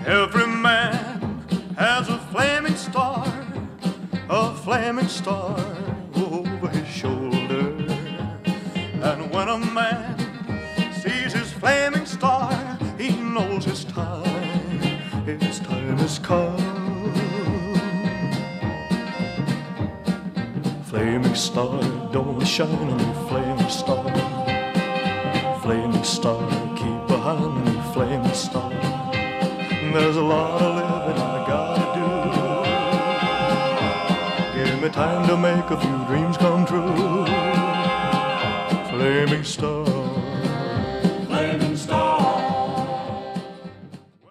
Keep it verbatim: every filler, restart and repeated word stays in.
Every man has a flaming star, a flaming star over his shoulder. And when a man sees his flaming star, he knows his time, his time has come. Flaming star, don't shine on me, flaming star. Flaming star, keep behind me, flaming star. There's a lot of living I gotta do. Give me time to make a few dreams come true. Flaming star.